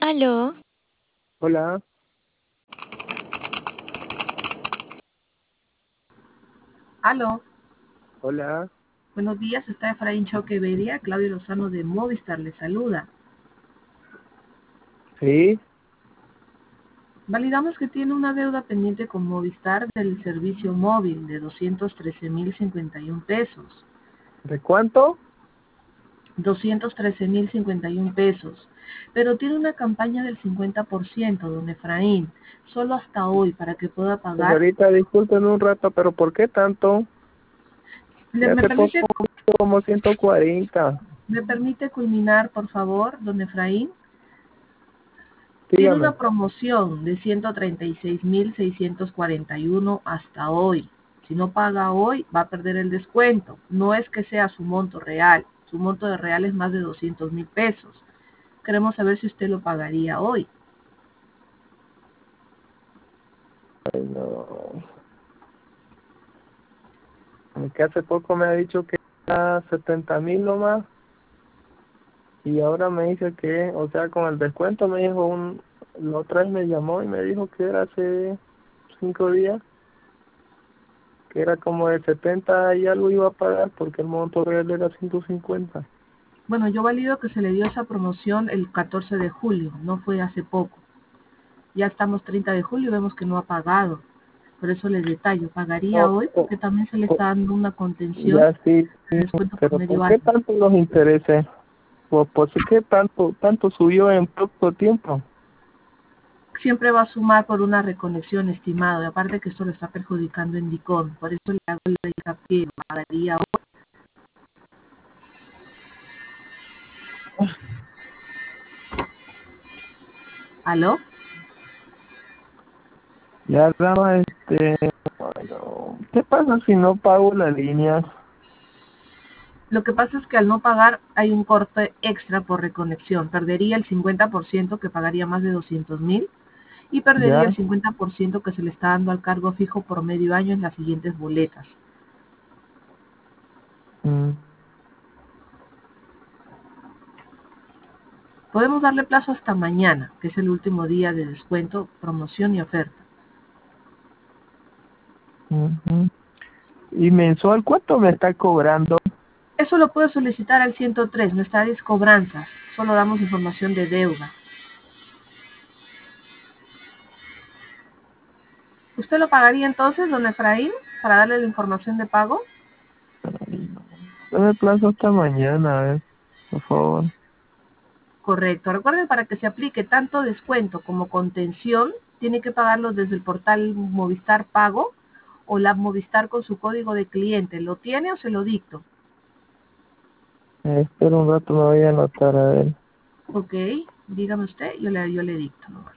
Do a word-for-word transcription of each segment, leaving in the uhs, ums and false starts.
Aló, Hola, Aló, hola, buenos días, está Efraín Choqueveria, Claudio Lozano de Movistar le saluda. sí, Validamos que tiene una deuda pendiente con Movistar del servicio móvil de doscientos trece mil cincuenta y uno pesos. ¿de cuánto? doscientos trece mil cincuenta y uno pesos. Pero tiene una campaña del cincuenta por ciento, don Efraín, solo hasta hoy para que pueda pagar. Señorita, disculpen un rato, pero ¿por qué tanto? ¿Le, Ya me, hace poco permite, como ciento cuarenta. ¿Me permite culminar, por favor, don Efraín? Tiene una Dígame. promoción de ciento treinta y seis mil seiscientos cuarenta y uno hasta hoy. Si no paga hoy, va a perder el descuento. No es que sea su monto real. Su monto de real es más de doscientos mil pesos. Queremos saber si usted lo pagaría hoy. Ay, no. Que hace poco me ha dicho que era setenta mil nomás y ahora me dice que, o sea, con el descuento me dijo un, la otra vez me llamó y me dijo que era hace cinco días, que era como de setenta y algo iba a pagar porque el monto real era ciento cincuenta. Bueno, yo valido que se le dio esa promoción el catorce de julio, no fue hace poco. Ya estamos treinta de julio y vemos que no ha pagado. Por eso les detallo, pagaría No, hoy co- porque también se le co- está dando una contención ya sí, de sí, descuento por pero medio ¿por qué año. tanto los intereses? ¿Por, por qué tanto tanto subió en poco tiempo? Siempre va a sumar por una reconexión, estimado, y aparte que esto lo está perjudicando en Dicom, por eso le hago el hincapié, pagaría hoy. ¿Aló? Ya daba este, bueno, ¿qué pasa si no pago la línea? Lo que pasa es que al no pagar hay un corte extra por reconexión, perdería el cincuenta por ciento que pagaría más de doscientos mil y perdería el Ya, cincuenta por ciento que se le está dando al cargo fijo por medio año en las siguientes boletas. mm, Podemos darle plazo hasta mañana, que es el último día de descuento, promoción y oferta. ujú. ¿Y mensual cuánto me está cobrando? Eso lo puede solicitar al ciento tres, nuestra área es cobranzas, solo damos información de deuda. ¿Usted lo pagaría entonces, don Efraín, para darle la información de pago? Ay, no. Dame plazo hasta mañana, a ver, por favor. Correcto. Recuerden, para que se aplique tanto descuento como contención, tiene que pagarlo desde el portal Movistar Pago o la Movistar con su código de cliente. ¿Lo tiene o se lo dicto? Eh, espera un rato, me voy a anotar, a ver. Ok, dígame usted, yo le, yo le dicto nomás.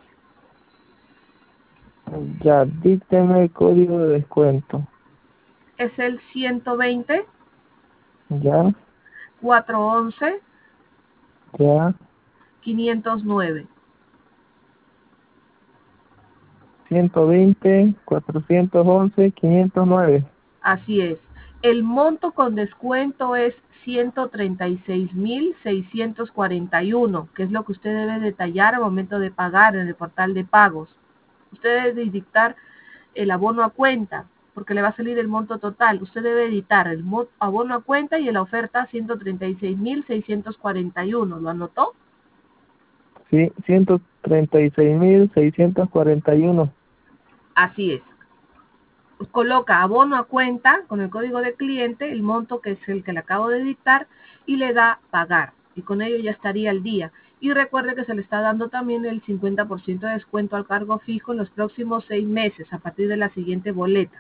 Ya, dícteme el código de descuento. Es el ciento veinte, Ya, cuatrocientos once, ya, quinientos nueve. ciento veinte, cuatrocientos once, quinientos nueve. Así es. El monto con descuento es ciento treinta y seis mil seiscientos cuarenta y uno, que es lo que usted debe detallar al momento de pagar en el portal de pagos. Usted debe dictar el abono a cuenta, porque le va a salir el monto total. Usted debe editar el abono a cuenta y en la oferta ciento treinta y seis mil seiscientos cuarenta y uno. ¿Lo anotó? Sí, ciento treinta y seis mil seiscientos cuarenta y uno. Así es. Coloca abono a cuenta con el código de cliente, el monto que es el que le acabo de dictar, y le da pagar. Y con ello ya estaría al día. Y recuerde que se le está dando también el cincuenta por ciento de descuento al cargo fijo en los próximos seis meses a partir de la siguiente boleta.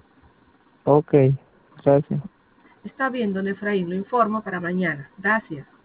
Ok, gracias. Está bien, don Efraín, lo informo para mañana. Gracias.